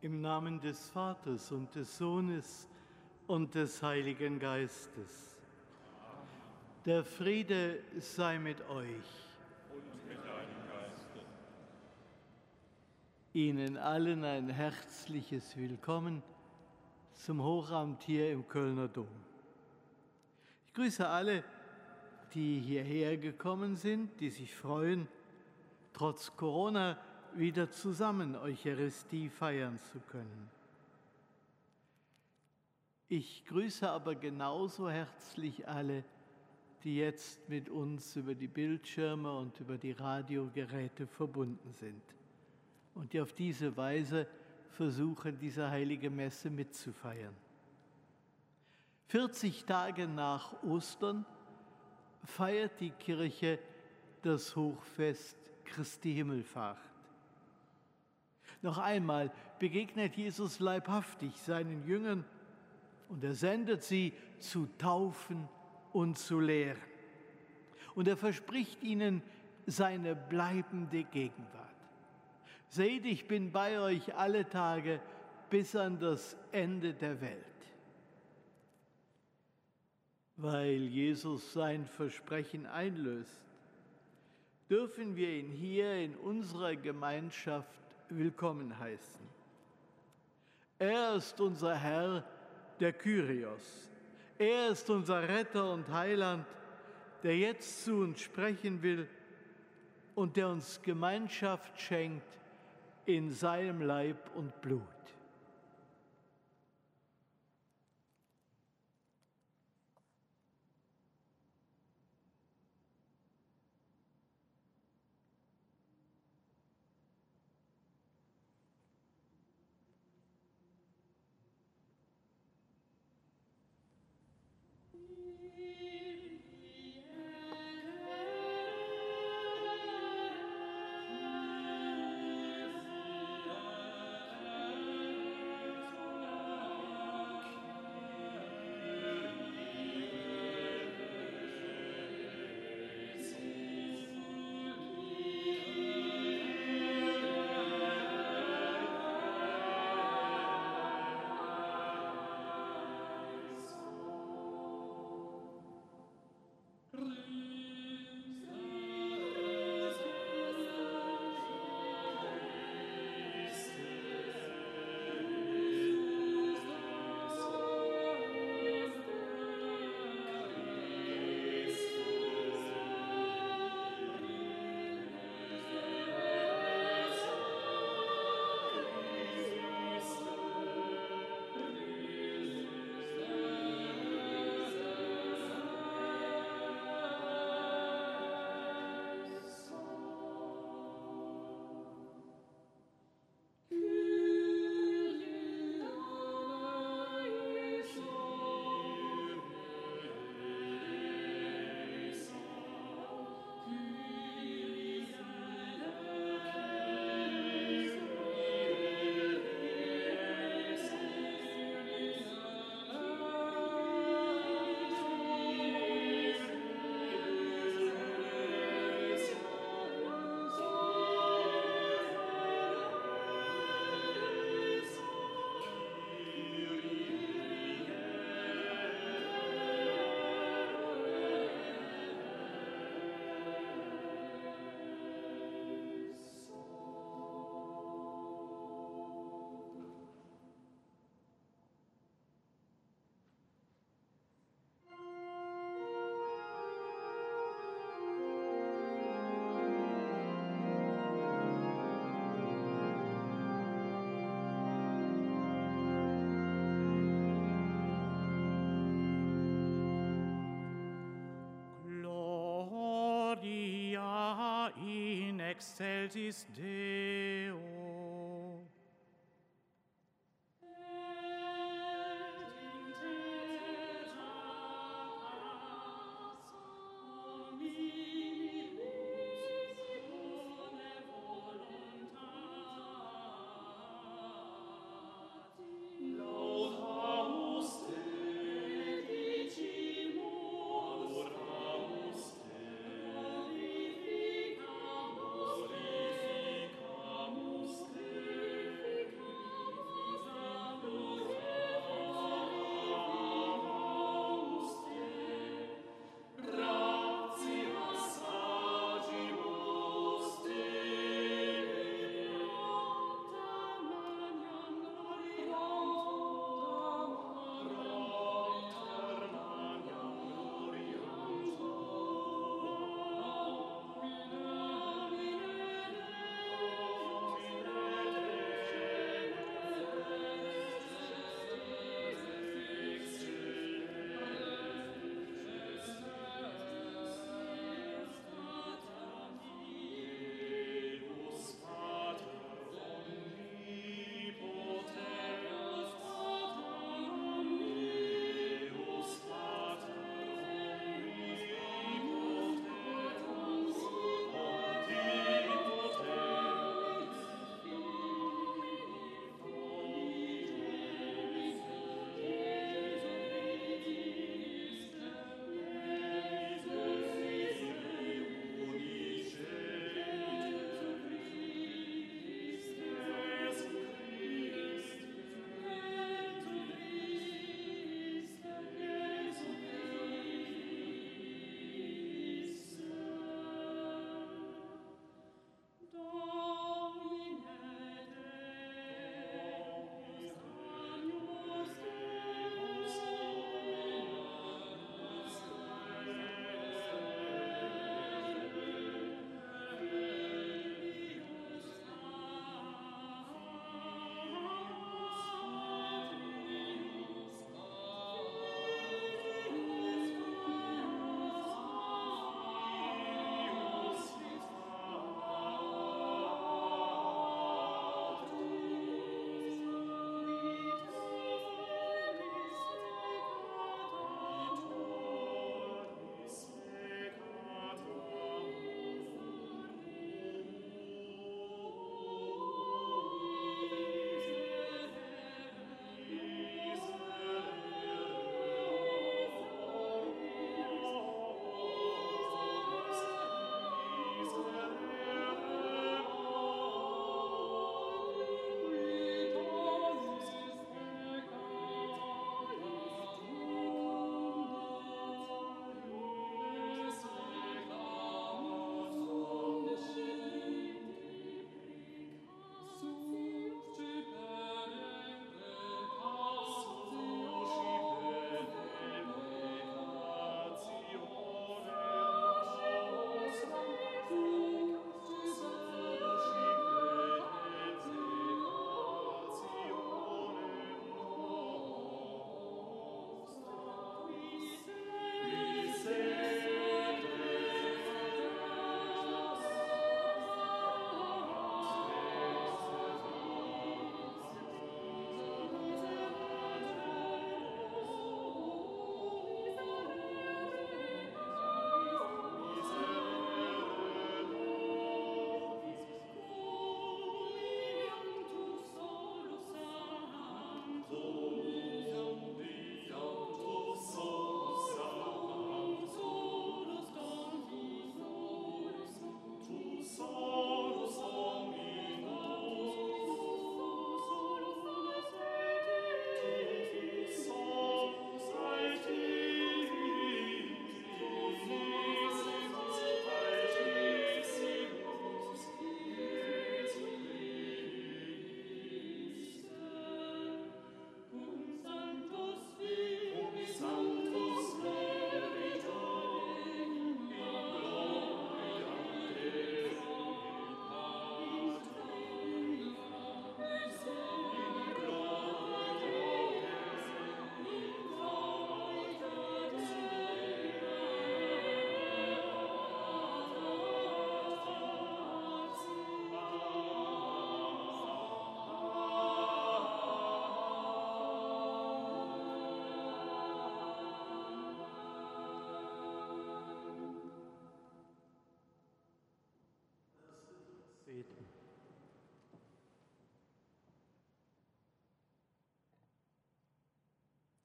Im Namen des Vaters und des Sohnes und des Heiligen Geistes. Der Friede sei mit euch. Und mit deinem Geiste. Ihnen allen ein herzliches Willkommen zum Hochamt hier im Kölner Dom. Ich grüße alle, die hierher gekommen sind, die sich freuen, trotz Corona wieder zusammen Eucharistie feiern zu können. Ich grüße aber genauso herzlich alle, die jetzt mit uns über die Bildschirme und über die Radiogeräte verbunden sind und die auf diese Weise versuchen, diese heilige Messe mitzufeiern. 40 Tage nach Ostern feiert die Kirche das Hochfest Christi Himmelfahrt. Noch einmal begegnet Jesus leibhaftig seinen Jüngern und er sendet sie zu taufen und zu lehren. Und er verspricht ihnen seine bleibende Gegenwart. Seht, ich bin bei euch alle Tage bis an das Ende der Welt. Weil Jesus sein Versprechen einlöst, dürfen wir ihn hier in unserer Gemeinschaft willkommen heißen. Er ist unser Herr, der Kyrios. Er ist unser Retter und Heiland, der jetzt zu uns sprechen will und der uns Gemeinschaft schenkt in seinem Leib und Blut. Excelsis Deo. Glorificamos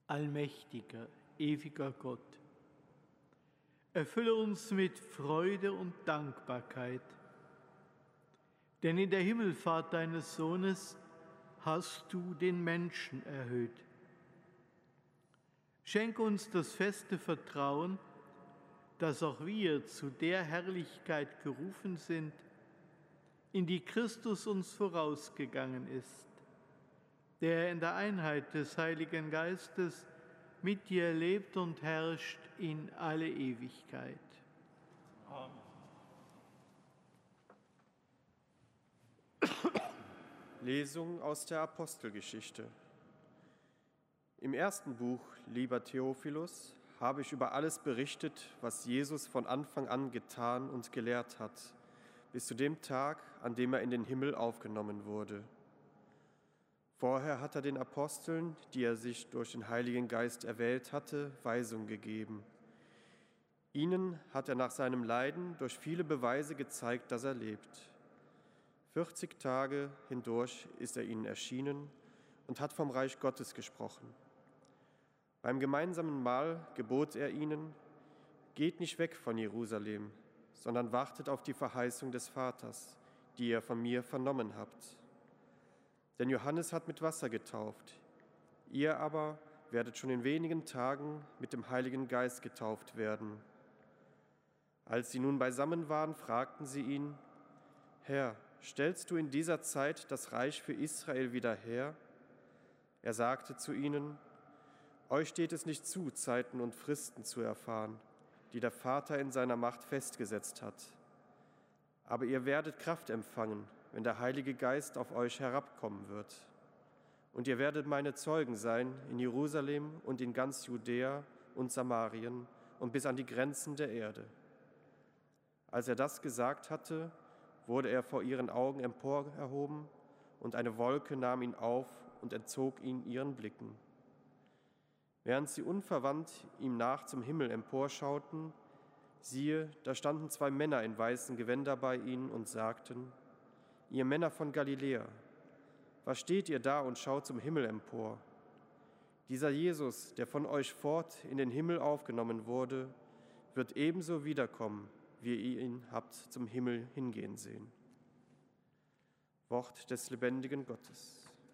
Allmächtiger, ewiger Gott, erfülle uns mit Freude und Dankbarkeit, denn in der Himmelfahrt deines Sohnes hast du den Menschen erhöht. Schenk uns das feste Vertrauen, dass auch wir zu der Herrlichkeit gerufen sind, in die Christus uns vorausgegangen ist, der in der Einheit des Heiligen Geistes mit dir lebt und herrscht in alle Ewigkeit. Amen. Lesung aus der Apostelgeschichte. Im ersten Buch, lieber Theophilus, habe ich über alles berichtet, was Jesus von Anfang an getan und gelehrt hat, bis zu dem Tag, an dem er in den Himmel aufgenommen wurde. Vorher hat er den Aposteln, die er sich durch den Heiligen Geist erwählt hatte, Weisung gegeben. Ihnen hat er nach seinem Leiden durch viele Beweise gezeigt, dass er lebt. 40 Tage hindurch ist er ihnen erschienen und hat vom Reich Gottes gesprochen. Beim gemeinsamen Mahl gebot er ihnen: Geht nicht weg von Jerusalem, sondern wartet auf die Verheißung des Vaters, die ihr von mir vernommen habt. Denn Johannes hat mit Wasser getauft, ihr aber werdet schon in wenigen Tagen mit dem Heiligen Geist getauft werden. Als sie nun beisammen waren, fragten sie ihn: Herr, stellst du in dieser Zeit das Reich für Israel wieder her? Er sagte zu ihnen: Euch steht es nicht zu, Zeiten und Fristen zu erfahren, die der Vater in seiner Macht festgesetzt hat. Aber ihr werdet Kraft empfangen, wenn der Heilige Geist auf euch herabkommen wird. Und ihr werdet meine Zeugen sein in Jerusalem und in ganz Judäa und Samarien und bis an die Grenzen der Erde. Als er das gesagt hatte, wurde er vor ihren Augen emporerhoben, und eine Wolke nahm ihn auf und entzog ihn ihren Blicken. Während sie unverwandt ihm nach zum Himmel emporschauten, siehe, da standen 2 Männer in weißen Gewändern bei ihnen und sagten: Ihr Männer von Galiläa, was steht ihr da und schaut zum Himmel empor? Dieser Jesus, der von euch fort in den Himmel aufgenommen wurde, wird ebenso wiederkommen, wie ihr ihn habt zum Himmel hingehen sehen. Wort des lebendigen Gottes.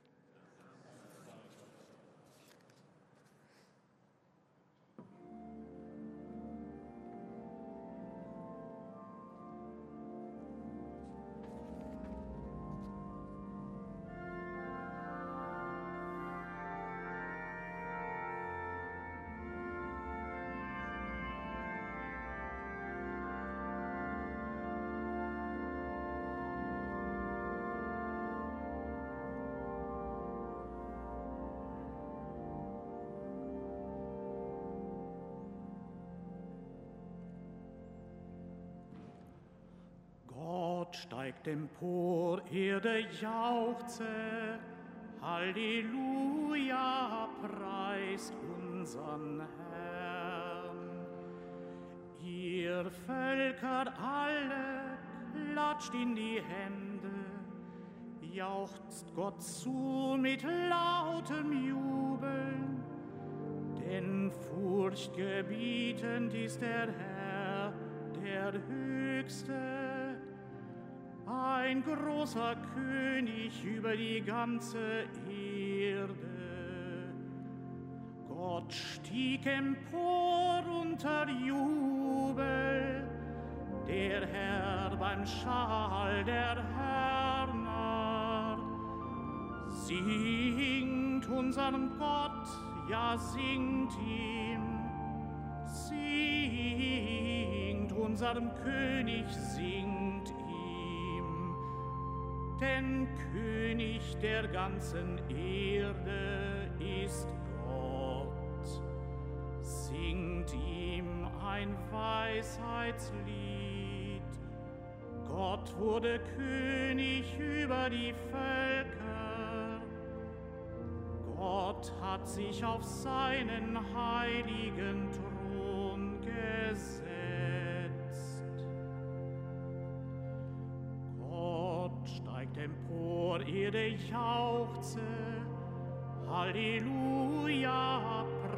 Steigt empor, Erde jauchze, Halleluja, preist unsern Herrn. Ihr Völker alle, klatscht in die Hände, jauchzt Gott zu mit lautem Jubeln, denn furchtgebietend ist der Herr, der Höchste, ein großer König über die ganze Erde. Gott stieg empor unter Jubel, der Herr beim Schall der Hörner. Singt unserem Gott, ja singt ihm, singt unserem König, singt ihm. Denn König der ganzen Erde ist Gott. Singt ihm ein Weisheitslied. Gott wurde König über die Völker. Gott hat sich auf seinen heiligen Thron gesetzt. Empor, Erde jauchze, Halleluja,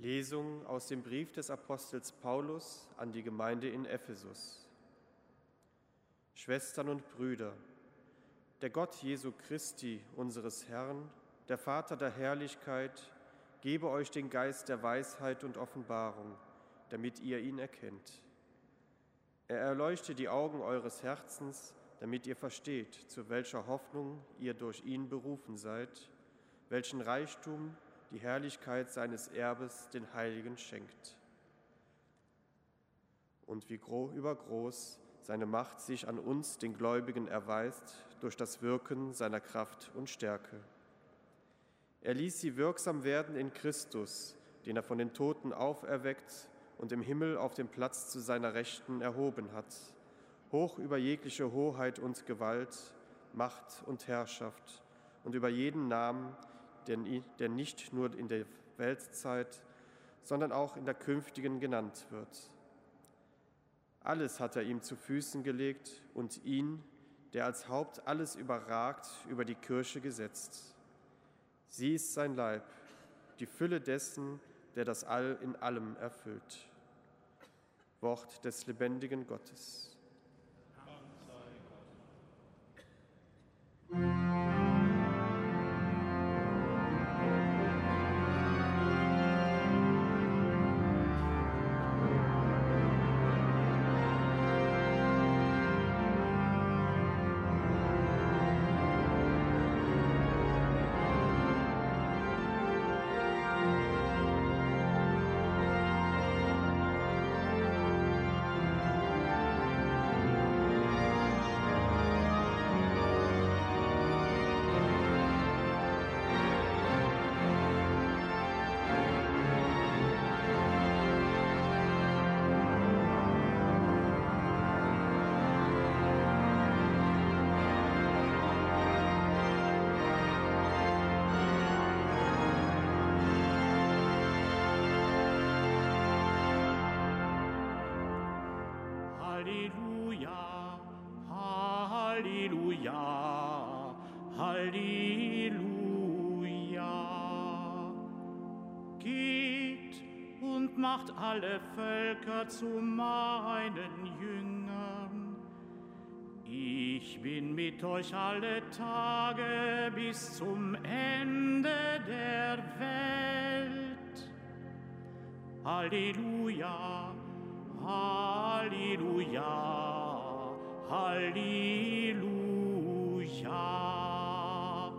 Lesung aus dem Brief des Apostels Paulus an die Gemeinde in Ephesus. Schwestern und Brüder, der Gott Jesu Christi, unseres Herrn, der Vater der Herrlichkeit, gebe euch den Geist der Weisheit und Offenbarung, damit ihr ihn erkennt. Er erleuchte die Augen eures Herzens, damit ihr versteht, zu welcher Hoffnung ihr durch ihn berufen seid, welchen Reichtum die Herrlichkeit seines Erbes den Heiligen schenkt. Und wie übergroß seine Macht sich an uns, den Gläubigen, erweist durch das Wirken seiner Kraft und Stärke. Er ließ sie wirksam werden in Christus, den er von den Toten auferweckt und im Himmel auf den Platz zu seiner Rechten erhoben hat, hoch über jegliche Hoheit und Gewalt, Macht und Herrschaft und über jeden Namen, der nicht nur in der Weltzeit, sondern auch in der künftigen genannt wird. Alles hat er ihm zu Füßen gelegt und ihn, der als Haupt alles überragt, über die Kirche gesetzt. Sie ist sein Leib, die Fülle dessen, der das All in allem erfüllt. Wort des lebendigen Gottes. Halleluja, Halleluja, Halleluja. Geht und macht alle Völker zu meinen Jüngern. Ich bin mit euch alle Tage bis zum Ende der Welt. Halleluja, Halleluja, Halleluja.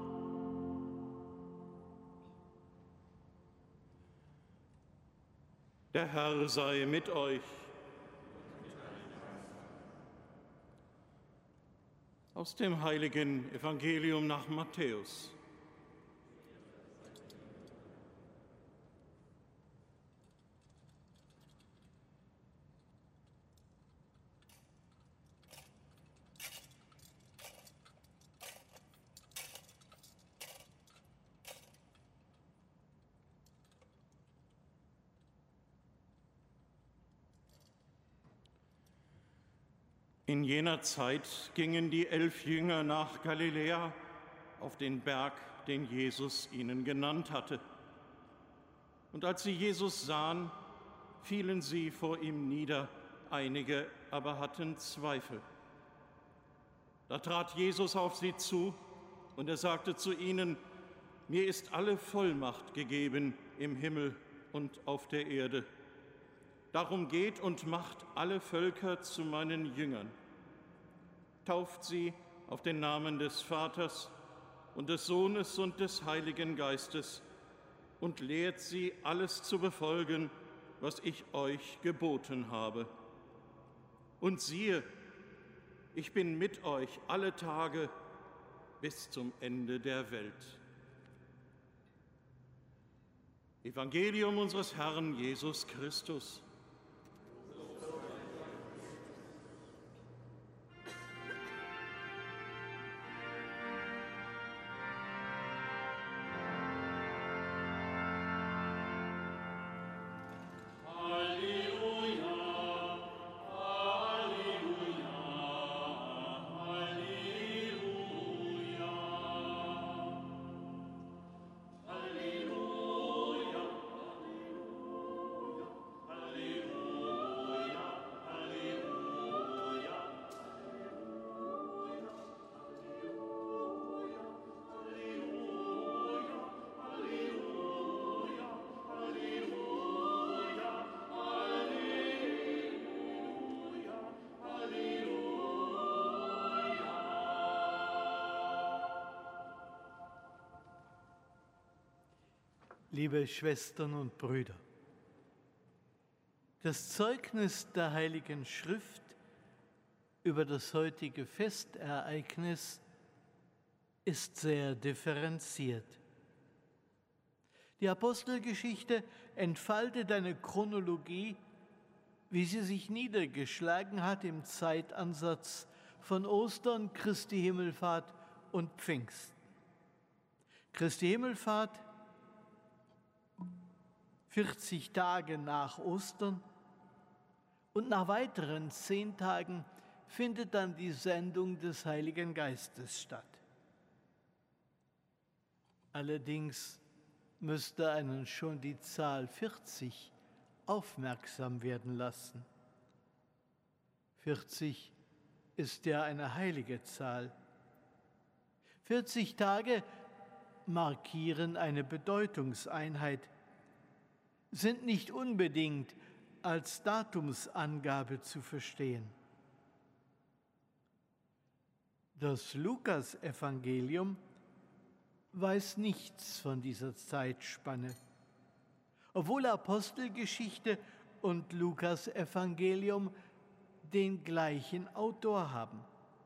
Der Herr sei mit euch. Aus dem heiligen Evangelium nach Matthäus. In jener Zeit gingen die 11 Jünger nach Galiläa auf den Berg, den Jesus ihnen genannt hatte. Und als sie Jesus sahen, fielen sie vor ihm nieder, einige aber hatten Zweifel. Da trat Jesus auf sie zu und er sagte zu ihnen: Mir ist alle Vollmacht gegeben im Himmel und auf der Erde. Darum geht und macht alle Völker zu meinen Jüngern. Tauft sie auf den Namen des Vaters und des Sohnes und des Heiligen Geistes und lehrt sie, alles zu befolgen, was ich euch geboten habe. Und siehe, ich bin mit euch alle Tage bis zum Ende der Welt. Evangelium unseres Herrn Jesus Christus. Liebe Schwestern und Brüder, das Zeugnis der Heiligen Schrift über das heutige Festereignis ist sehr differenziert. Die Apostelgeschichte entfaltet eine Chronologie, wie sie sich niedergeschlagen hat im Zeitansatz von Ostern, Christi Himmelfahrt und Pfingsten. Christi Himmelfahrt 40 Tage nach Ostern und nach weiteren 10 Tagen findet dann die Sendung des Heiligen Geistes statt. Allerdings müsste einen schon die Zahl 40 aufmerksam werden lassen. 40 ist ja eine heilige Zahl. 40 Tage markieren eine Bedeutungseinheit, sind nicht unbedingt als Datumsangabe zu verstehen. Das Lukas-Evangelium weiß nichts von dieser Zeitspanne, obwohl Apostelgeschichte und Lukas-Evangelium den gleichen Autor haben.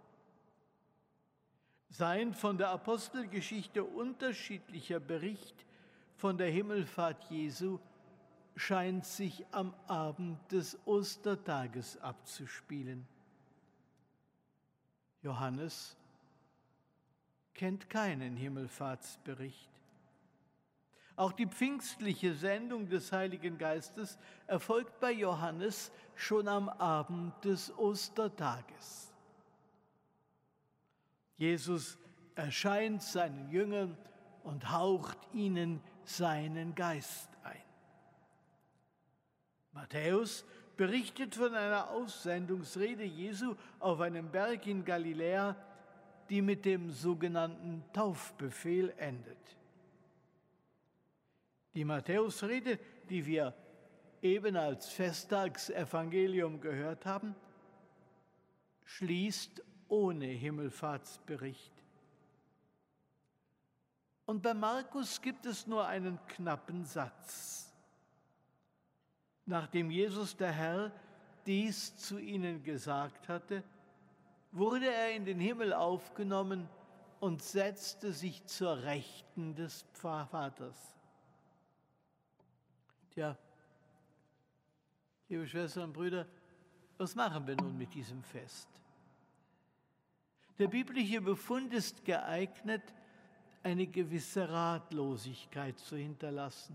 Sein von der Apostelgeschichte unterschiedlicher Bericht von der Himmelfahrt Jesu scheint sich am Abend des Ostertages abzuspielen. Johannes kennt keinen Himmelfahrtsbericht. Auch die pfingstliche Sendung des Heiligen Geistes erfolgt bei Johannes schon am Abend des Ostertages. Jesus erscheint seinen Jüngern und haucht ihnen seinen Geist ein. Matthäus berichtet von einer Aussendungsrede Jesu auf einem Berg in Galiläa, die mit dem sogenannten Taufbefehl endet. Die Matthäusrede, die wir eben als Festtagsevangelium gehört haben, schließt ohne Himmelfahrtsbericht. Und bei Markus gibt es nur einen knappen Satz. Nachdem Jesus der Herr dies zu ihnen gesagt hatte, wurde er in den Himmel aufgenommen und setzte sich zur Rechten des Vaters. Tja, liebe Schwestern und Brüder, was machen wir nun mit diesem Fest? Der biblische Befund ist geeignet, eine gewisse Ratlosigkeit zu hinterlassen.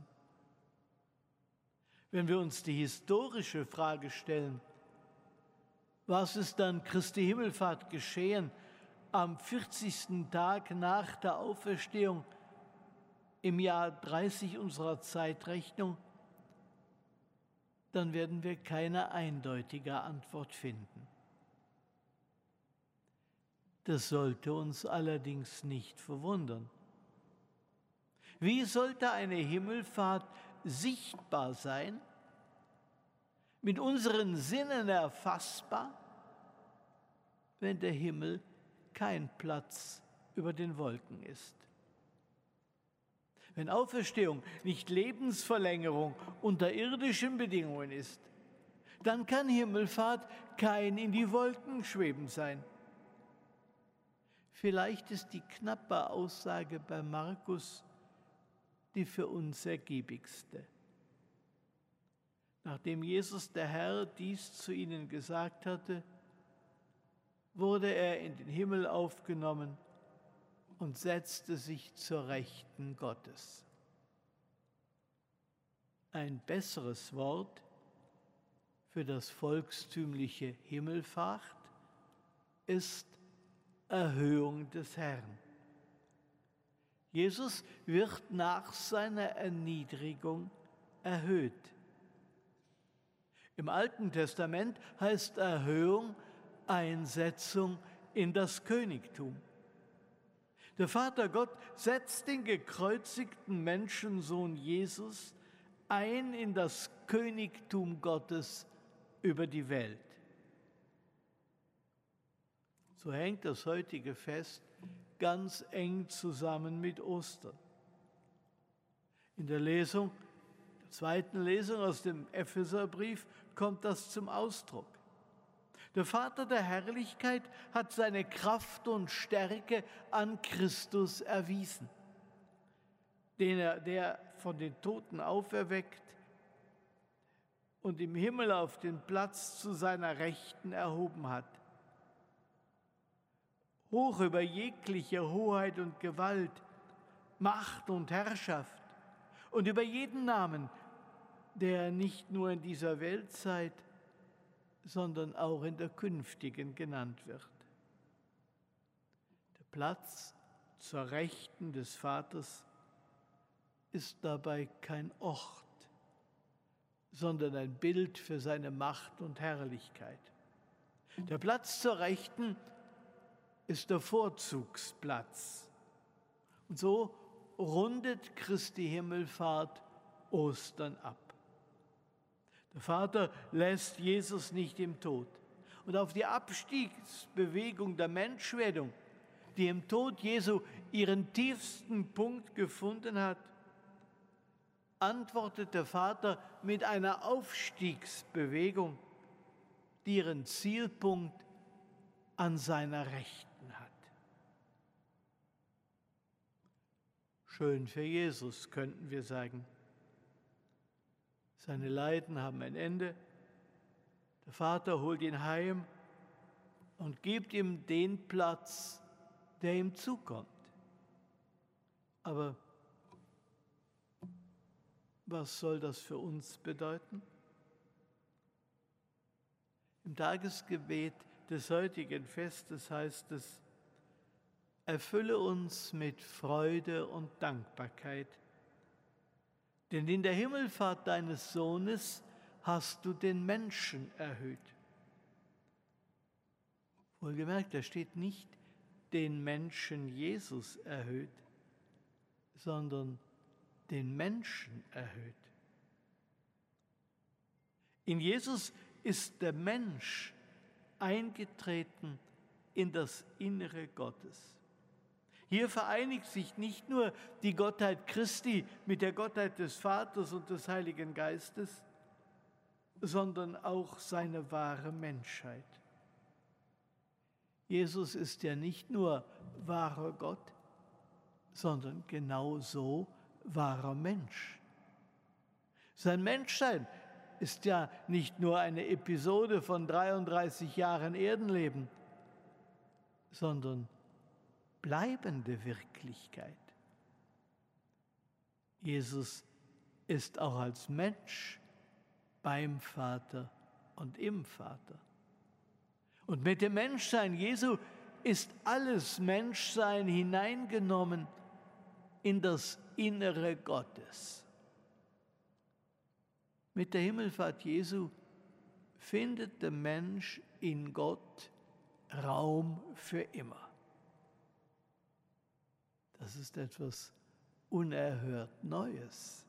Wenn wir uns die historische Frage stellen, was ist dann Christi Himmelfahrt geschehen am 40. Tag nach der Auferstehung im Jahr 30 unserer Zeitrechnung, dann werden wir keine eindeutige Antwort finden. Das sollte uns allerdings nicht verwundern. Wie sollte eine Himmelfahrt sichtbar sein, mit unseren Sinnen erfassbar, wenn der Himmel kein Platz über den Wolken ist? Wenn Auferstehung nicht Lebensverlängerung unter irdischen Bedingungen ist, dann kann Himmelfahrt kein in die Wolken schweben sein. Vielleicht ist die knappe Aussage bei Markus die für uns ergiebigste. Nachdem Jesus der Herr dies zu ihnen gesagt hatte, wurde er in den Himmel aufgenommen und setzte sich zur Rechten Gottes. Ein besseres Wort für das volkstümliche Himmelfahrt ist Erhöhung des Herrn. Jesus wird nach seiner Erniedrigung erhöht. Im Alten Testament heißt Erhöhung Einsetzung in das Königtum. Der Vater Gott setzt den gekreuzigten Menschensohn Jesus ein in das Königtum Gottes über die Welt. So hängt das heutige Fest ganz eng zusammen mit Ostern. In der zweiten Lesung aus dem Epheserbrief kommt das zum Ausdruck. Der Vater der Herrlichkeit hat seine Kraft und Stärke an Christus erwiesen, der von den Toten auferweckt und im Himmel auf den Platz zu seiner Rechten erhoben hat. Hoch über jegliche Hoheit und Gewalt, Macht und Herrschaft und über jeden Namen, der nicht nur in dieser Weltzeit, sondern auch in der künftigen genannt wird. Der Platz zur Rechten des Vaters ist dabei kein Ort, sondern ein Bild für seine Macht und Herrlichkeit. Der Platz zur Rechten ist der Vorzugsplatz. Und so rundet Christi Himmelfahrt Ostern ab. Der Vater lässt Jesus nicht im Tod. Und auf die Abstiegsbewegung der Menschwerdung, die im Tod Jesu ihren tiefsten Punkt gefunden hat, antwortet der Vater mit einer Aufstiegsbewegung, die ihren Zielpunkt an seiner Rechten hat. Schön für Jesus, könnten wir sagen. Seine Leiden haben ein Ende. Der Vater holt ihn heim und gibt ihm den Platz, der ihm zukommt. Aber was soll das für uns bedeuten? Im Tagesgebet des heutigen Festes heißt es: Erfülle uns mit Freude und Dankbarkeit, denn in der Himmelfahrt deines Sohnes hast du den Menschen erhöht. Wohlgemerkt, da steht nicht den Menschen Jesus erhöht, sondern den Menschen erhöht. In Jesus ist der Mensch eingetreten in das Innere Gottes. Hier vereinigt sich nicht nur die Gottheit Christi mit der Gottheit des Vaters und des Heiligen Geistes, sondern auch seine wahre Menschheit. Jesus ist ja nicht nur wahrer Gott, sondern genauso wahrer Mensch. Sein Menschsein ist ja nicht nur eine Episode von 33 Jahren Erdenleben, sondern bleibende Wirklichkeit. Jesus ist auch als Mensch beim Vater und im Vater. Und mit dem Menschsein Jesu ist alles Menschsein hineingenommen in das Innere Gottes. Mit der Himmelfahrt Jesu findet der Mensch in Gott Raum für immer. Das ist etwas unerhört Neues.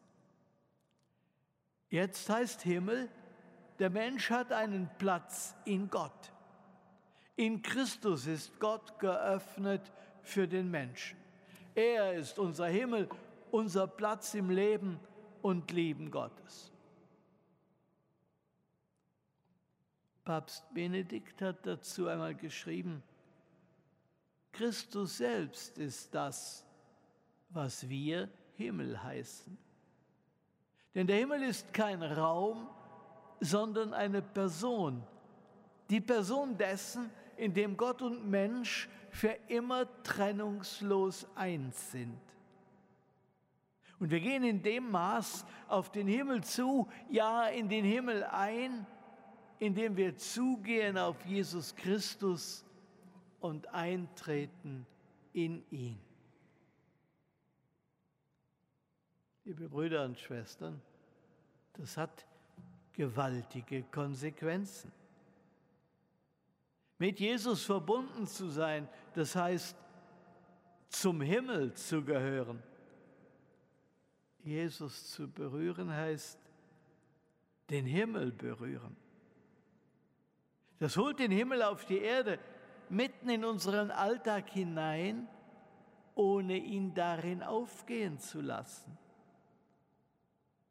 Jetzt heißt Himmel, der Mensch hat einen Platz in Gott. In Christus ist Gott geöffnet für den Menschen. Er ist unser Himmel, unser Platz im Leben und Lieben Gottes. Papst Benedikt hat dazu einmal geschrieben: Christus selbst ist das, was wir Himmel heißen. Denn der Himmel ist kein Raum, sondern eine Person. Die Person dessen, in dem Gott und Mensch für immer trennungslos eins sind. Und wir gehen in dem Maß auf den Himmel zu, ja in den Himmel ein, indem wir zugehen auf Jesus Christus und eintreten in ihn. Liebe Brüder und Schwestern, das hat gewaltige Konsequenzen. Mit Jesus verbunden zu sein, das heißt, zum Himmel zu gehören. Jesus zu berühren heißt, den Himmel berühren. Das holt den Himmel auf die Erde, mitten in unseren Alltag hinein, ohne ihn darin aufgehen zu lassen.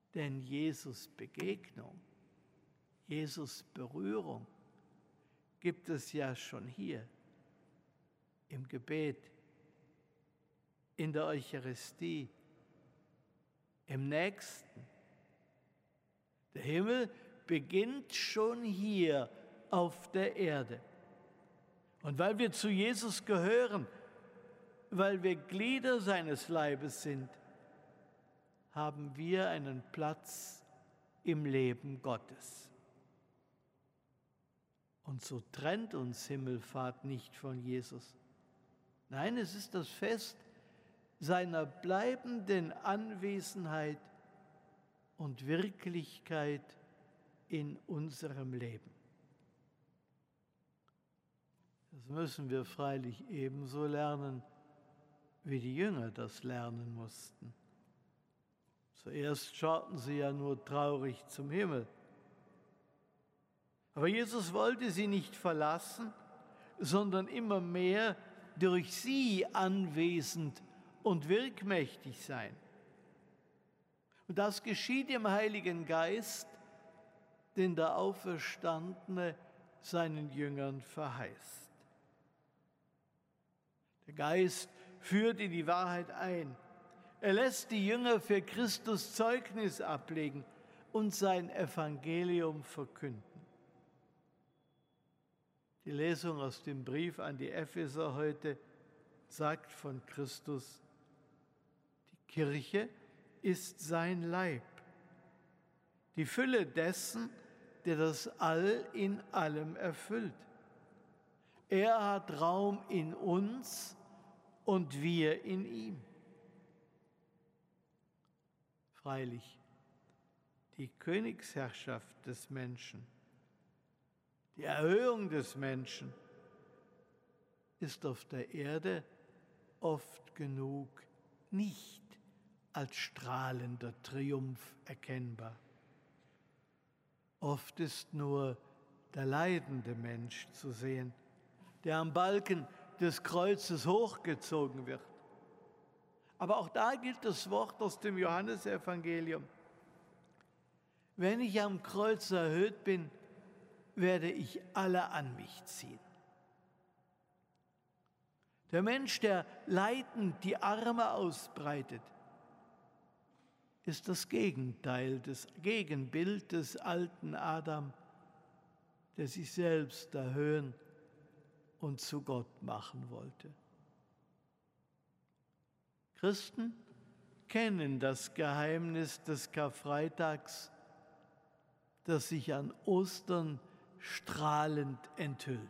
Denn Jesus Begegnung, Jesus Berührung gibt es ja schon hier im Gebet, in der Eucharistie, im Nächsten. Der Himmel beginnt schon hier auf der Erde. Und weil wir zu Jesus gehören, weil wir Glieder seines Leibes sind, haben wir einen Platz im Leben Gottes. Und so trennt uns Himmelfahrt nicht von Jesus. Nein, es ist das Fest seiner bleibenden Anwesenheit und Wirklichkeit in unserem Leben. Das müssen wir freilich ebenso lernen, wie die Jünger das lernen mussten. Zuerst schauten sie ja nur traurig zum Himmel. Aber Jesus wollte sie nicht verlassen, sondern immer mehr durch sie anwesend und wirkmächtig sein. Und das geschieht im Heiligen Geist, den der Auferstandene seinen Jüngern verheißt. Der Geist führt in die Wahrheit ein. Er lässt die Jünger für Christus Zeugnis ablegen und sein Evangelium verkünden. Die Lesung aus dem Brief an die Epheser heute sagt von Christus: Die Kirche ist sein Leib, die Fülle dessen, der das All in allem erfüllt. Er hat Raum in uns und wir in ihm. Freilich, die Königsherrschaft des Menschen, die Erhöhung des Menschen ist auf der Erde oft genug nicht als strahlender Triumph erkennbar. Oft ist nur der leidende Mensch zu sehen, der am Balken des Kreuzes hochgezogen wird. Aber auch da gilt das Wort aus dem Johannesevangelium: Wenn ich am Kreuz erhöht bin, werde ich alle an mich ziehen. Der Mensch, der leidend die Arme ausbreitet, ist das Gegenteil, das Gegenbild des alten Adam, der sich selbst erhöhen und zu Gott machen wollte. Christen kennen das Geheimnis des Karfreitags, das sich an Ostern strahlend enthüllt.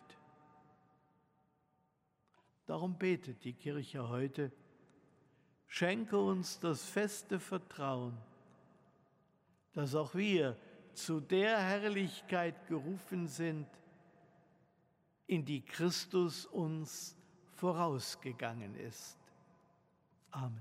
Darum betet die Kirche heute: Schenke uns das feste Vertrauen, dass auch wir zu der Herrlichkeit gerufen sind, in die Christus uns vorausgegangen ist. Amen.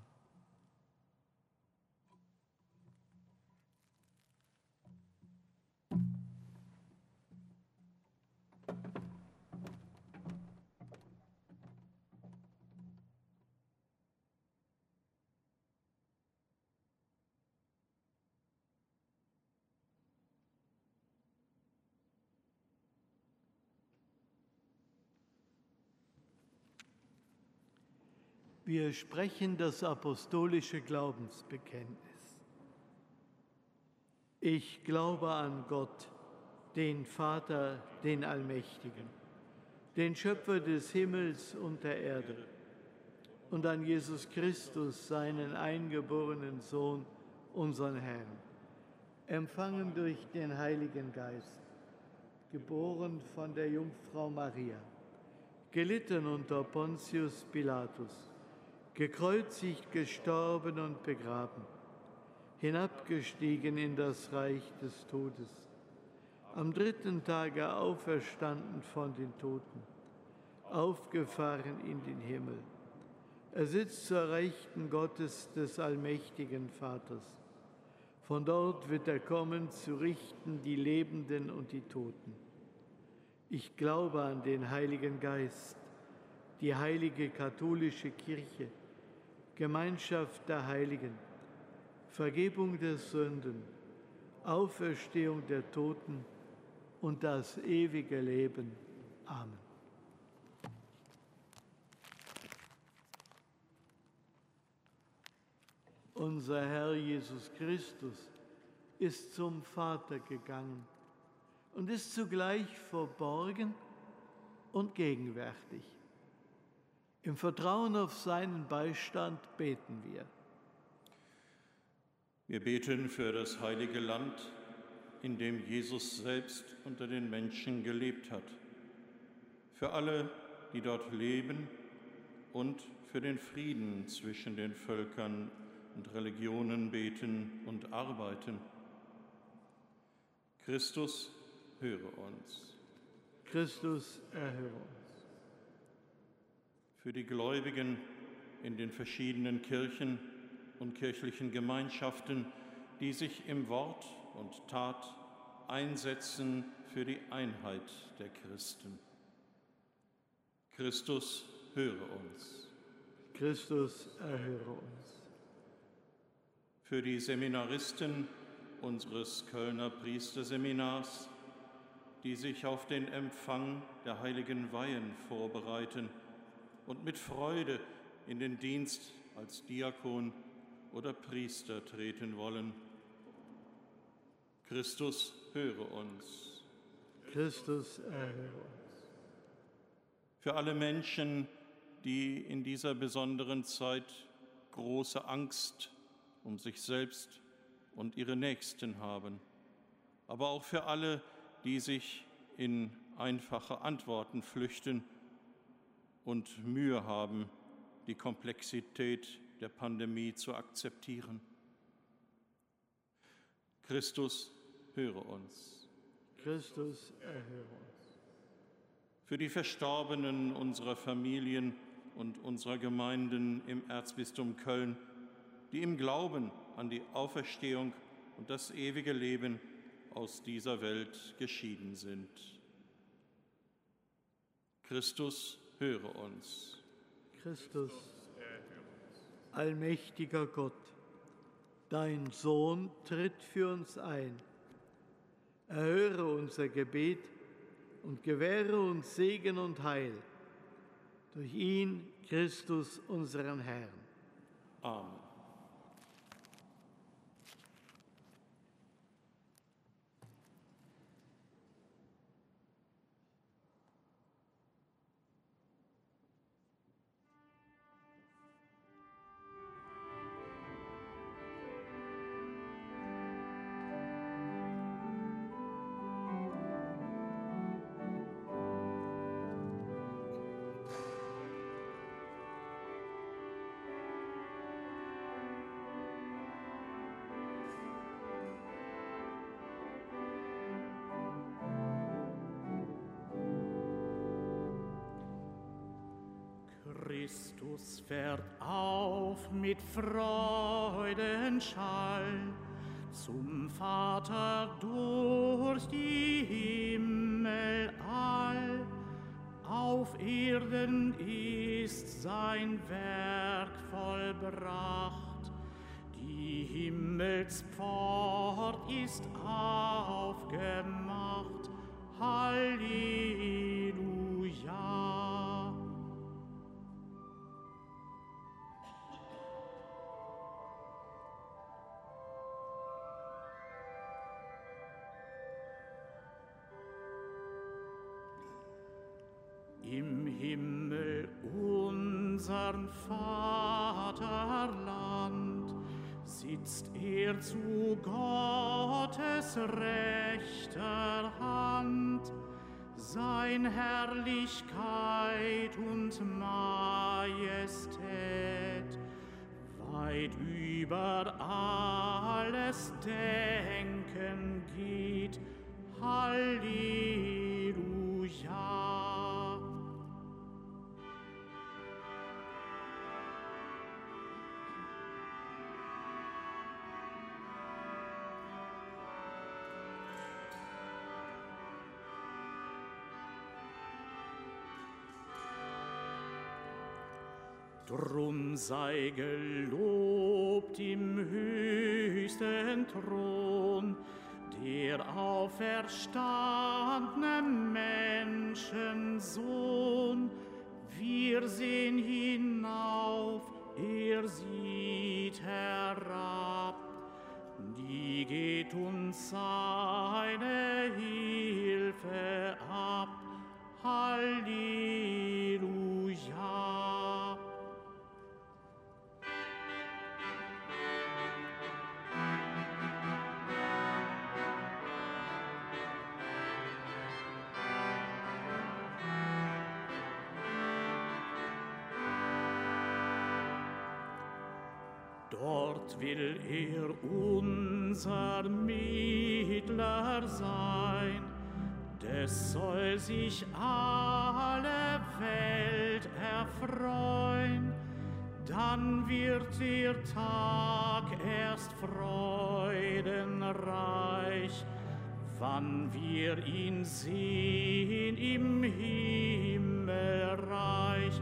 Wir sprechen das apostolische Glaubensbekenntnis. Ich glaube an Gott, den Vater, den Allmächtigen, den Schöpfer des Himmels und der Erde, und an Jesus Christus, seinen eingeborenen Sohn, unseren Herrn, empfangen durch den Heiligen Geist, geboren von der Jungfrau Maria, gelitten unter Pontius Pilatus, gekreuzigt, gestorben und begraben, hinabgestiegen in das Reich des Todes, am dritten Tage auferstanden von den Toten, aufgefahren in den Himmel. Er sitzt zur Rechten Gottes des allmächtigen Vaters. Von dort wird er kommen, zu richten die Lebenden und die Toten. Ich glaube an den Heiligen Geist, die heilige katholische Kirche, Gemeinschaft der Heiligen, Vergebung der Sünden, Auferstehung der Toten und das ewige Leben. Amen. Unser Herr Jesus Christus ist zum Vater gegangen und ist zugleich verborgen und gegenwärtig. Im Vertrauen auf seinen Beistand beten wir. Wir beten für das heilige Land, in dem Jesus selbst unter den Menschen gelebt hat, für alle, die dort leben und für den Frieden zwischen den Völkern und Religionen beten und arbeiten. Christus, höre uns. Christus, erhöre uns. Für die Gläubigen in den verschiedenen Kirchen und kirchlichen Gemeinschaften, die sich im Wort und Tat einsetzen für die Einheit der Christen. Christus, höre uns. Christus, erhöre uns. Für die Seminaristen unseres Kölner Priesterseminars, die sich auf den Empfang der heiligen Weihen vorbereiten und mit Freude in den Dienst als Diakon oder Priester treten wollen. Christus, höre uns. Christus, erhöre uns. Für alle Menschen, die in dieser besonderen Zeit große Angst um sich selbst und ihre Nächsten haben, aber auch für alle, die sich in einfache Antworten flüchten und Mühe haben, die Komplexität der Pandemie zu akzeptieren. Christus, höre uns. Christus, erhöre uns. Für die Verstorbenen unserer Familien und unserer Gemeinden im Erzbistum Köln, die im Glauben an die Auferstehung und das ewige Leben aus dieser Welt geschieden sind. Christus, höre uns. Christus, allmächtiger Gott, dein Sohn tritt für uns ein. Erhöre unser Gebet und gewähre uns Segen und Heil. Durch ihn, Christus, unseren Herrn. Amen. Christus fährt auf mit Freudenschall zum Vater durch die Himmel all. Auf Erden ist sein Werk vollbracht, die Himmelspfort ist aufgemacht. Halleluja. Im Himmel unsern Vaterland sitzt er zu Gottes rechter Hand. Sein Herrlichkeit und Majestät weit über alles Denken geht. Halleluja. Drum sei gelobt im Höchsten höchsten Thron, der auferstandene Menschensohn. Wir sehen hinauf, er sieht herab, die geht uns seine Hilfe ab. Halleluja. Dort will er unser Mittler sein, des soll sich alle Welt erfreuen. Dann wird der Tag erst freudenreich, wann wir ihn sehen im Himmelreich.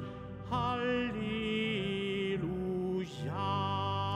Halleluja.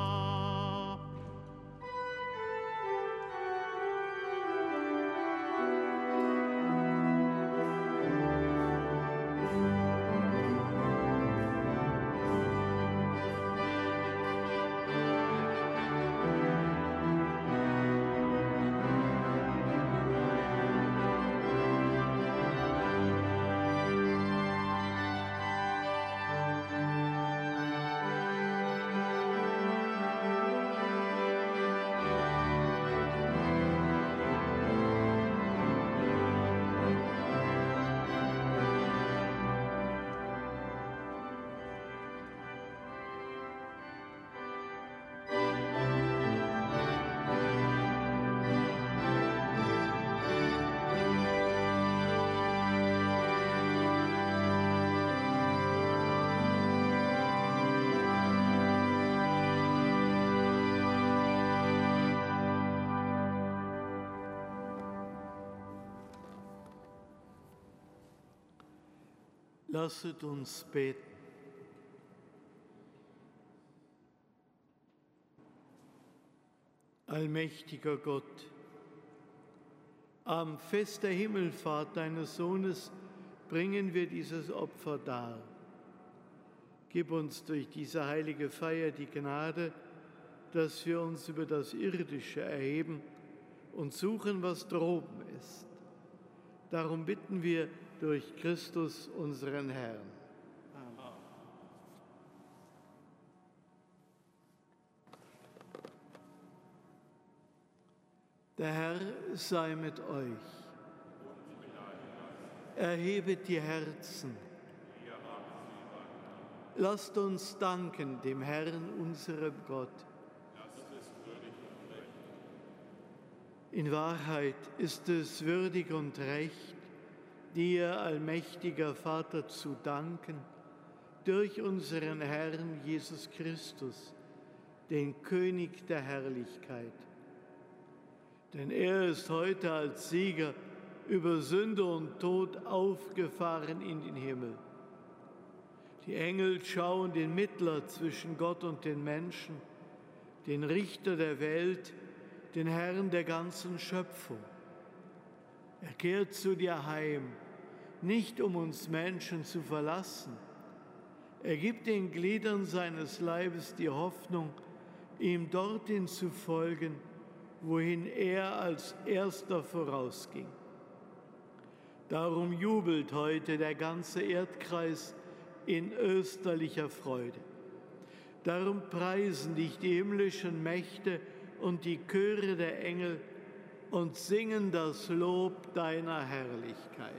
Lasset uns beten. Allmächtiger Gott, am Fest der Himmelfahrt deines Sohnes bringen wir dieses Opfer dar. Gib uns durch diese heilige Feier die Gnade, dass wir uns über das Irdische erheben und suchen, was droben ist. Darum bitten wir durch Christus, unseren Herrn. Amen. Der Herr sei mit euch. Erhebet die Herzen. Lasst uns danken dem Herrn, unserem Gott. In Wahrheit ist es würdig und recht, dir, allmächtiger Vater, zu danken, durch unseren Herrn Jesus Christus, den König der Herrlichkeit. Denn er ist heute als Sieger über Sünde und Tod aufgefahren in den Himmel. Die Engel schauen den Mittler zwischen Gott und den Menschen, den Richter der Welt, den Herrn der ganzen Schöpfung. Er kehrt zu dir heim, nicht um uns Menschen zu verlassen. Er gibt den Gliedern seines Leibes die Hoffnung, ihm dorthin zu folgen, wohin er als Erster vorausging. Darum jubelt heute der ganze Erdkreis in österlicher Freude. Darum preisen dich die himmlischen Mächte und die Chöre der Engel und singen das Lob deiner Herrlichkeit.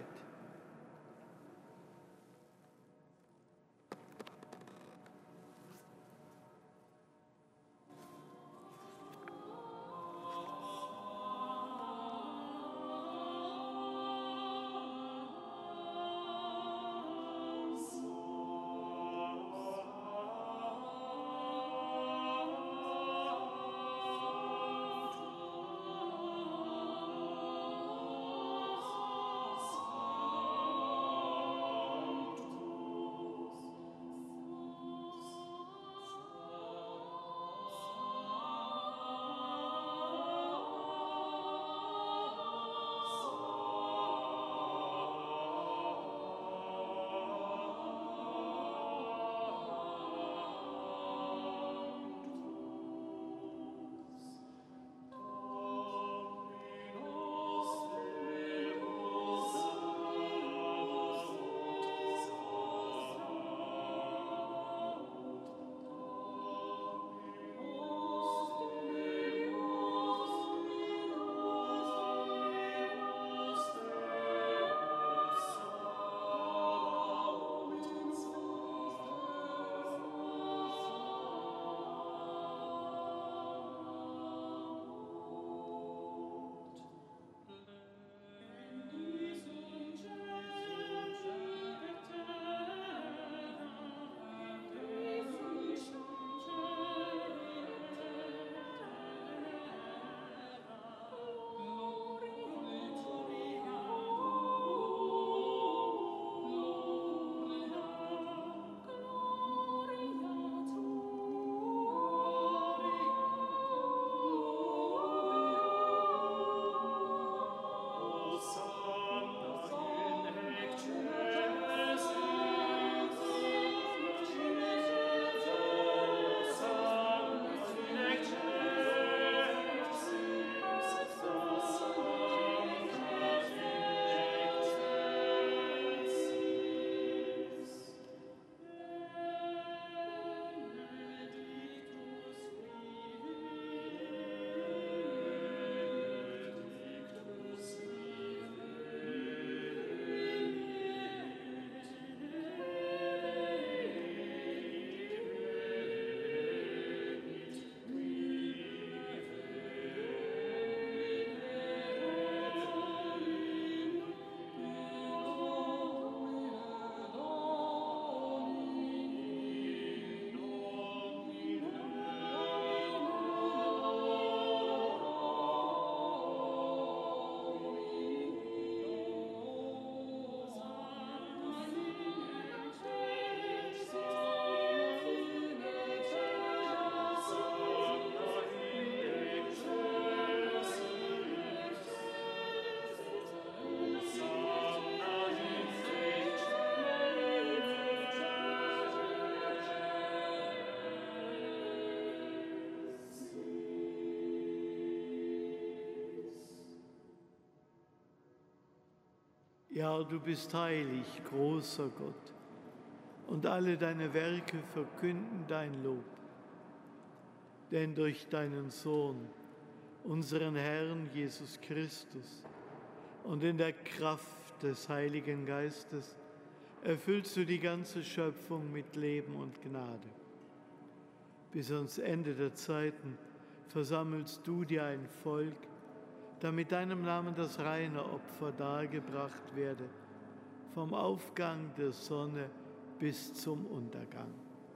Ja, du bist heilig, großer Gott, und alle deine Werke verkünden dein Lob. Denn durch deinen Sohn, unseren Herrn Jesus Christus, und in der Kraft des Heiligen Geistes erfüllst du die ganze Schöpfung mit Leben und Gnade. Bis ans Ende der Zeiten versammelst du dir ein Volk, damit deinem Namen das reine Opfer dargebracht werde, vom Aufgang der Sonne bis zum Untergang.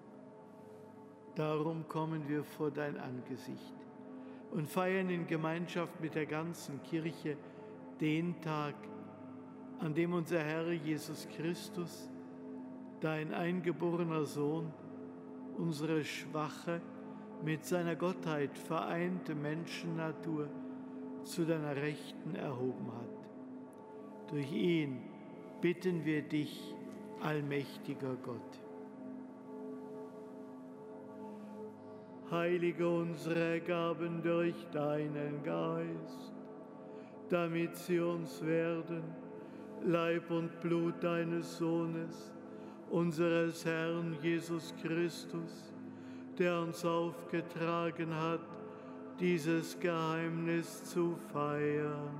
Darum kommen wir vor dein Angesicht und feiern in Gemeinschaft mit der ganzen Kirche den Tag, an dem unser Herr Jesus Christus, dein eingeborener Sohn, unsere schwache, mit seiner Gottheit vereinte Menschennatur zu deiner Rechten erhoben hat. Durch ihn bitten wir dich, allmächtiger Gott. Heilige unsere Gaben durch deinen Geist, damit sie uns werden, Leib und Blut deines Sohnes, unseres Herrn Jesus Christus, der uns aufgetragen hat, dieses Geheimnis zu feiern.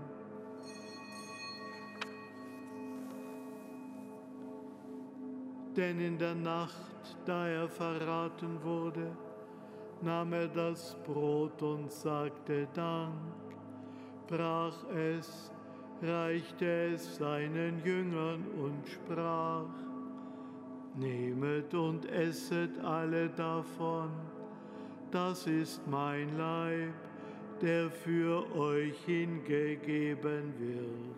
Denn in der Nacht, da er verraten wurde, nahm er das Brot und sagte Dank, brach es, reichte es seinen Jüngern und sprach: Nehmet und esset alle davon, das ist mein Leib, der für euch hingegeben wird.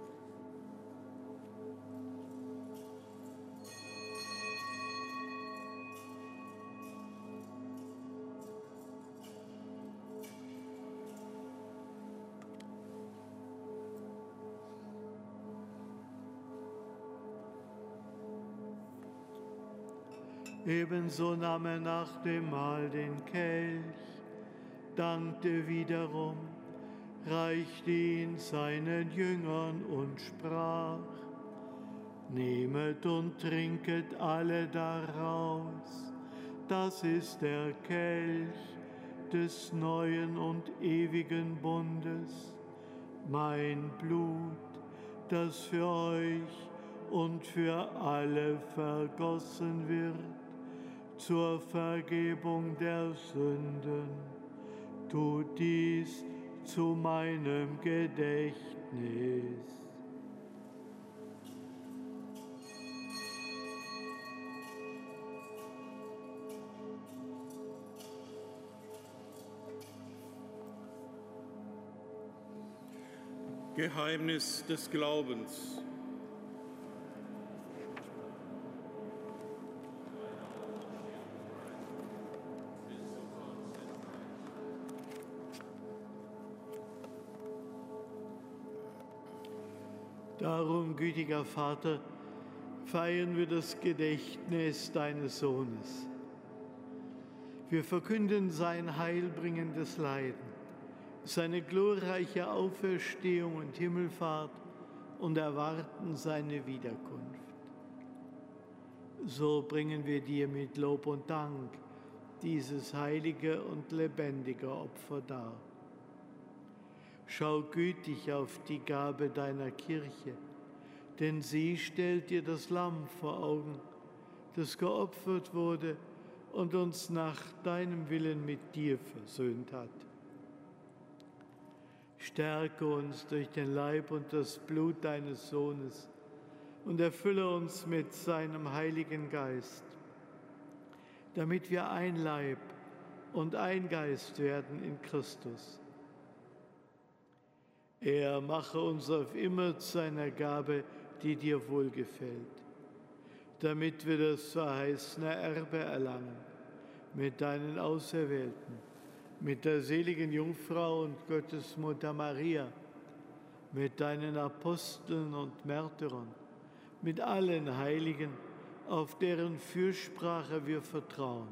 Ebenso nahm er nach dem Mahl den Kelch, dankte wiederum, reichte ihn seinen Jüngern und sprach: Nehmet und trinket alle daraus, das ist der Kelch des neuen und ewigen Bundes, mein Blut, das für euch und für alle vergossen wird, zur Vergebung der Sünden. Tut dies zu meinem Gedächtnis. Geheimnis des Glaubens. Darum, gütiger Vater, feiern wir das Gedächtnis deines Sohnes. Wir verkünden sein heilbringendes Leiden, seine glorreiche Auferstehung und Himmelfahrt und erwarten seine Wiederkunft. So bringen wir dir mit Lob und Dank dieses heilige und lebendige Opfer dar. Schau gütig auf die Gabe deiner Kirche, denn sie stellt dir das Lamm vor Augen, das geopfert wurde und uns nach deinem Willen mit dir versöhnt hat. Stärke uns durch den Leib und das Blut deines Sohnes und erfülle uns mit seinem Heiligen Geist, damit wir ein Leib und ein Geist werden in Christus. Er mache uns auf immer zu einer Gabe, die dir wohlgefällt, damit wir das verheißene Erbe erlangen, mit deinen Auserwählten, mit der seligen Jungfrau und Gottesmutter Maria, mit deinen Aposteln und Märtyrern, mit allen Heiligen, auf deren Fürsprache wir vertrauen.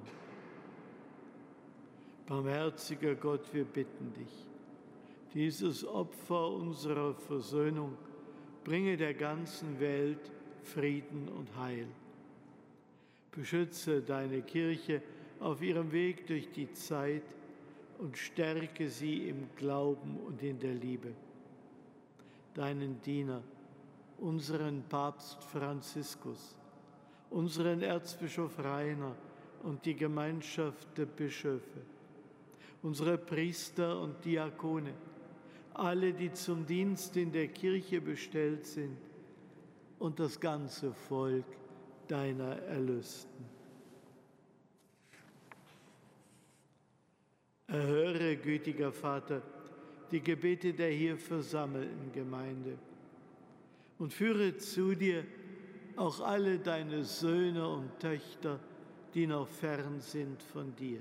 Barmherziger Gott, wir bitten dich, dieses Opfer unserer Versöhnung bringe der ganzen Welt Frieden und Heil. Beschütze deine Kirche auf ihrem Weg durch die Zeit und stärke sie im Glauben und in der Liebe. Deinen Diener, unseren Papst Franziskus, unseren Erzbischof Rainer und die Gemeinschaft der Bischöfe, unsere Priester und Diakone, alle, die zum Dienst in der Kirche bestellt sind, und das ganze Volk deiner Erlösten. Erhöre, gütiger Vater, die Gebete der hier versammelten Gemeinde und führe zu dir auch alle deine Söhne und Töchter, die noch fern sind von dir.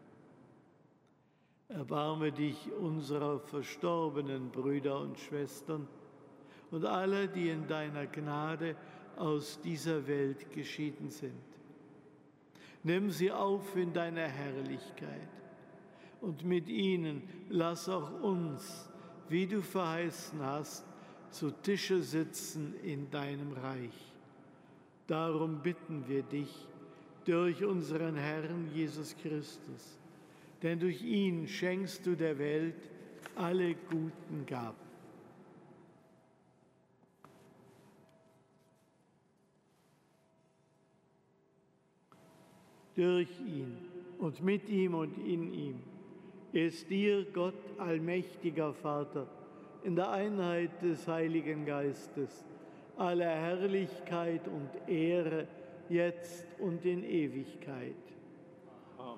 Erbarme dich unserer verstorbenen Brüder und Schwestern und aller, die in deiner Gnade aus dieser Welt geschieden sind. Nimm sie auf in deiner Herrlichkeit und mit ihnen lass auch uns, wie du verheißen hast, zu Tische sitzen in deinem Reich. Darum bitten wir dich durch unseren Herrn Jesus Christus, denn durch ihn schenkst du der Welt alle guten Gaben. Durch ihn und mit ihm und in ihm ist dir, Gott, allmächtiger Vater, in der Einheit des Heiligen Geistes, alle Herrlichkeit und Ehre, jetzt und in Ewigkeit. Amen.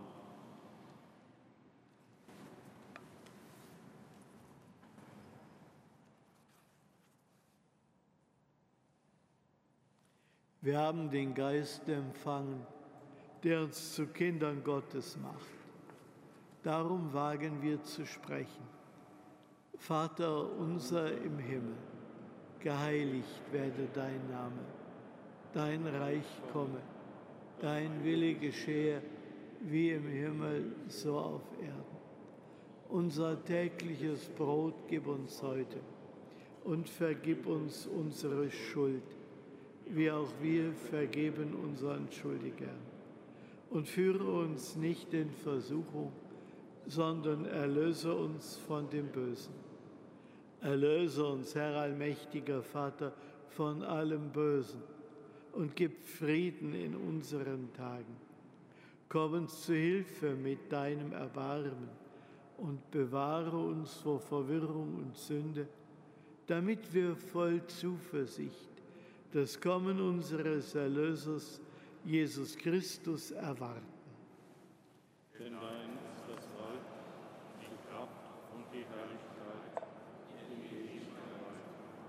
Wir haben den Geist empfangen, der uns zu Kindern Gottes macht. Darum wagen wir zu sprechen. Vater unser im Himmel, geheiligt werde dein Name. Dein Reich komme, dein Wille geschehe, wie im Himmel, so auf Erden. Unser tägliches Brot gib uns heute und vergib uns unsere Schuld, wie auch wir vergeben unseren Schuldigern. Und führe uns nicht in Versuchung, sondern erlöse uns von dem Bösen. Erlöse uns, Herr allmächtiger Vater, von allem Bösen und gib Frieden in unseren Tagen. Komm uns zu Hilfe mit deinem Erbarmen und bewahre uns vor Verwirrung und Sünde, damit wir voll Zuversicht das Kommen unseres Erlösers, Jesus Christus, erwarten. Denn dein ist das Reich, die Kraft und die Herrlichkeit in Ewigkeit.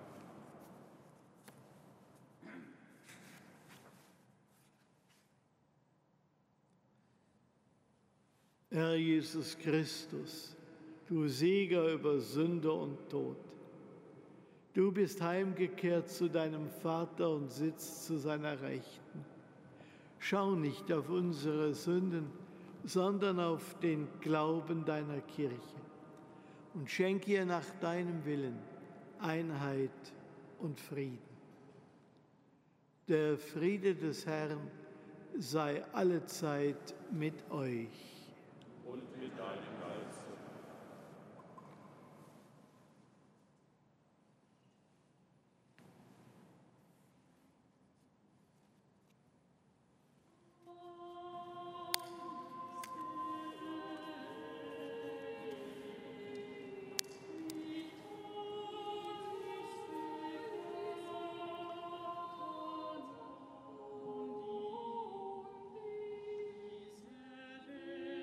Herr Jesus Christus, du Sieger über Sünde und Tod, du bist heimgekehrt zu deinem Vater und sitzt zu seiner Rechten. Schau nicht auf unsere Sünden, sondern auf den Glauben deiner Kirche und schenk ihr nach deinem Willen Einheit und Frieden. Der Friede des Herrn sei allezeit mit euch. Und mit deinem Geiste. Diese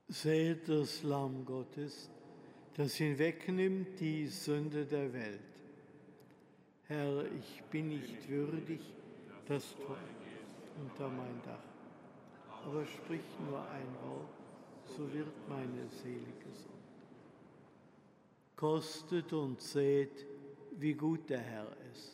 Seht das Lamm Gottes, das hinwegnimmt die Sünde der Welt. Herr, ich bin nicht würdig, dass du unter mein Dach, aber sprich nur ein Wort, so wird meine Seele gesund. Kostet und seht, wie gut der Herr ist.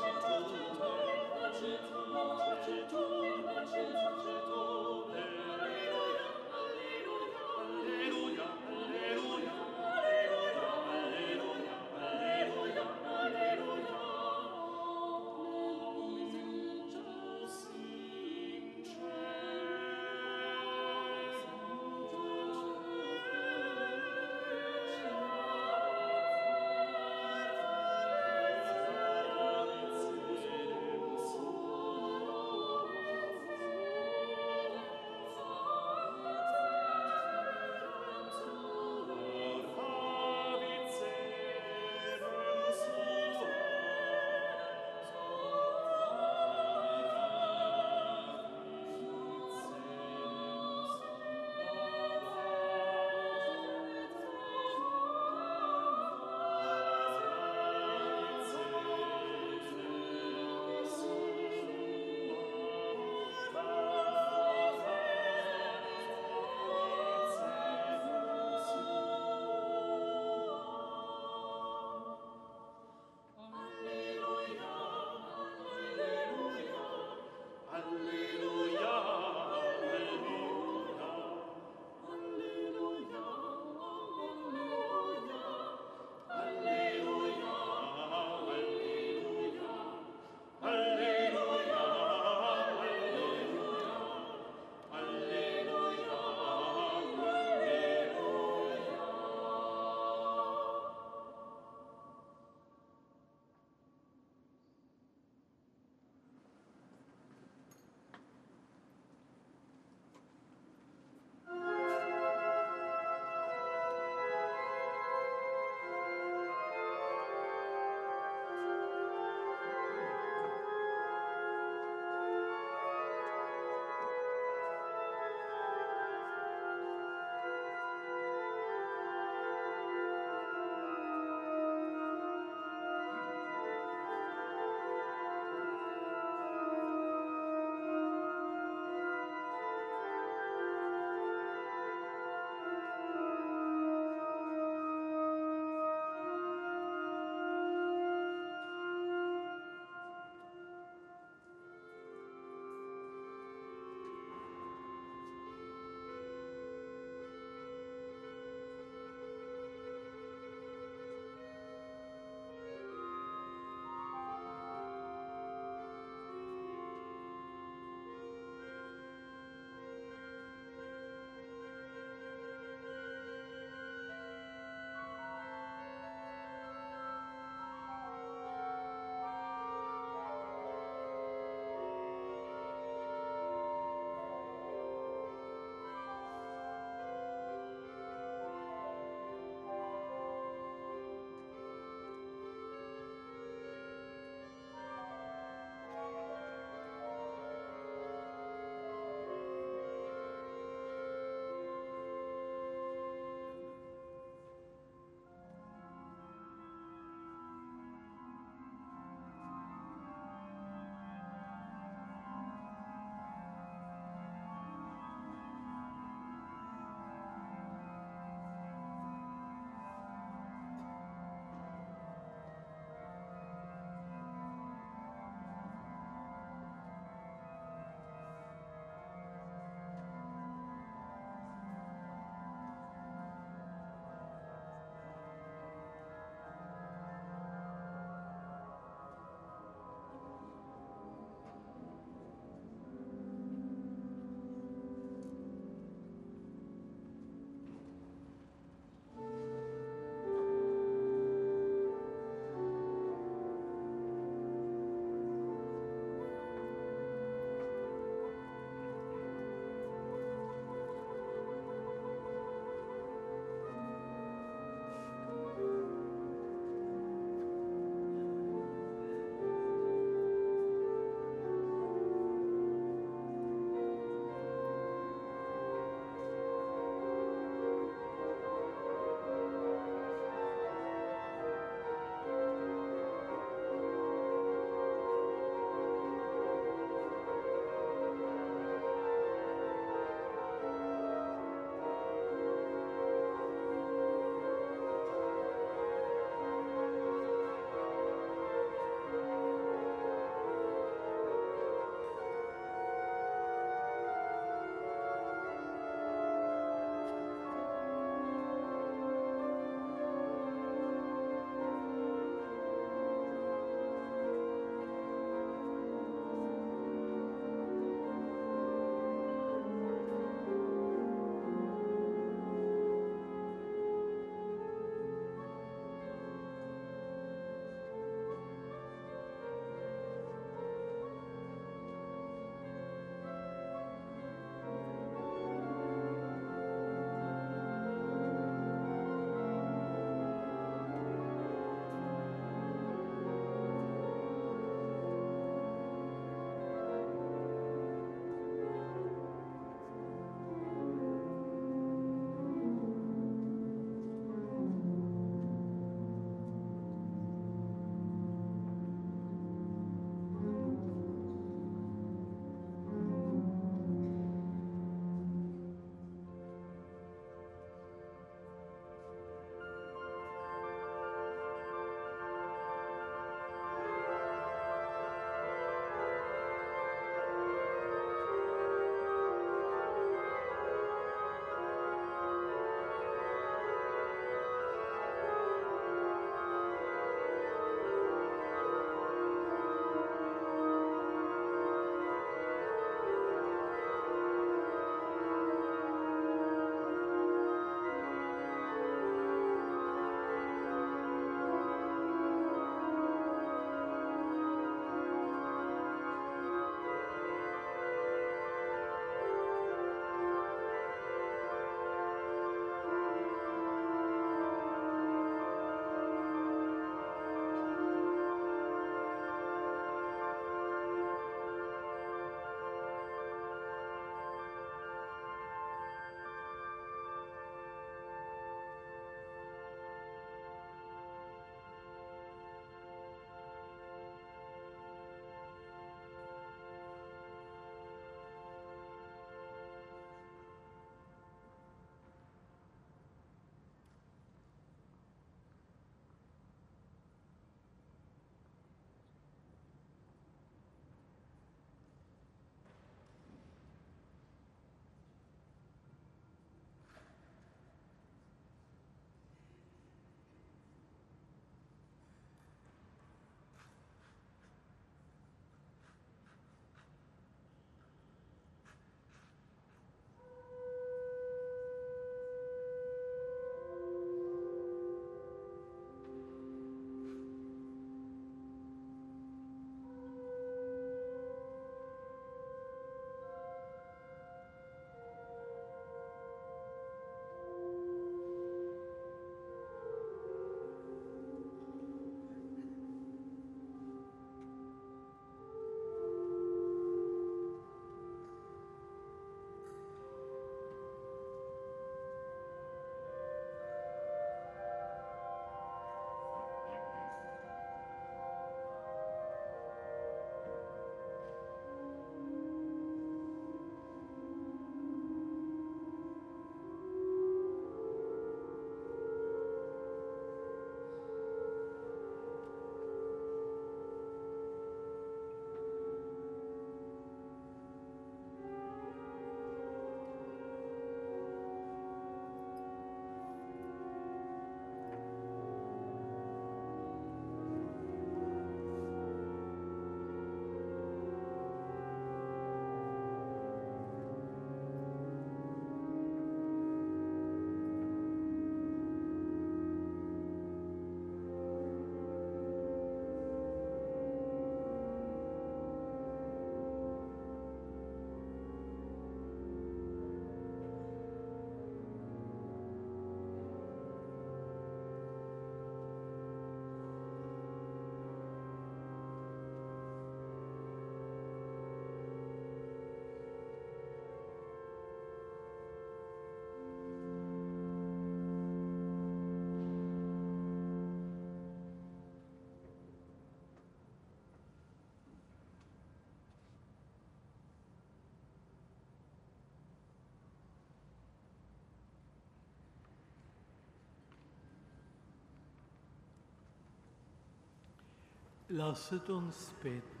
Lasset uns beten.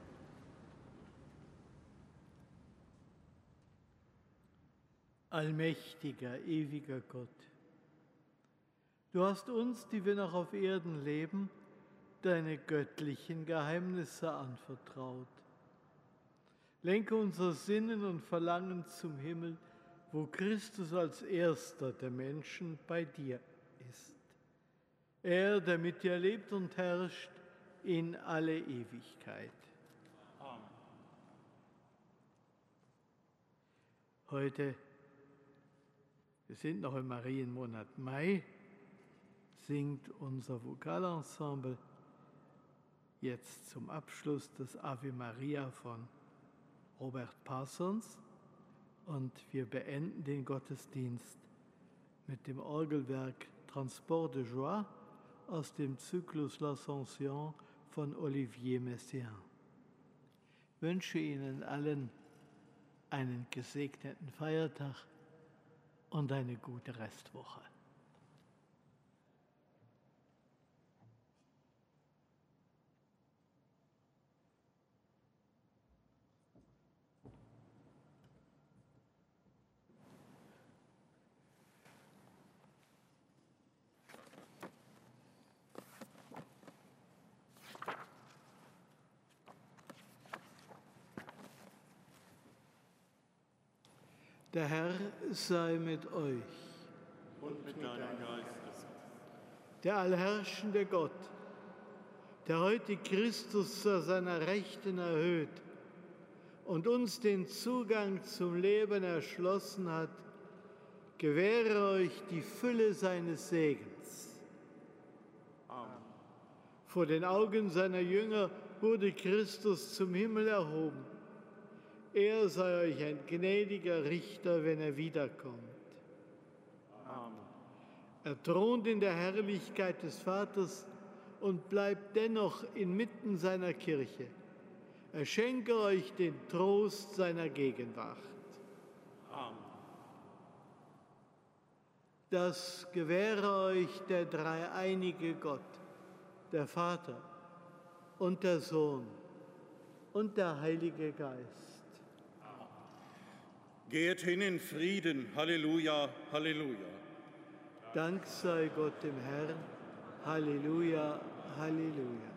Allmächtiger, ewiger Gott, du hast uns, die wir noch auf Erden leben, deine göttlichen Geheimnisse anvertraut. Lenke unser Sinnen und Verlangen zum Himmel, wo Christus als Erster der Menschen bei dir ist. Er, der mit dir lebt und herrscht in alle Ewigkeit. Amen. Heute, wir sind noch im Marienmonat Mai, singt unser Vokalensemble jetzt zum Abschluss das Ave Maria von Robert Parsons und wir beenden den Gottesdienst mit dem Orgelwerk Transport de Joie aus dem Zyklus L'Ascension von Olivier Messiaen. Ich wünsche Ihnen allen einen gesegneten Feiertag und eine gute Restwoche. Der Herr sei mit euch. Und mit deinem Geist. Der allherrschende Gott, der heute Christus zu seiner Rechten erhöht und uns den Zugang zum Leben erschlossen hat, gewähre euch die Fülle seines Segens. Amen. Vor den Augen seiner Jünger wurde Christus zum Himmel erhoben. Er sei euch ein gnädiger Richter, wenn er wiederkommt. Amen. Er thront in der Herrlichkeit des Vaters und bleibt dennoch inmitten seiner Kirche. Er schenke euch den Trost seiner Gegenwart. Amen. Das gewähre euch der dreieinige Gott, der Vater und der Sohn und der Heilige Geist. Geht hin in Frieden. Halleluja, Halleluja. Dank sei Gott dem Herrn. Halleluja, Halleluja.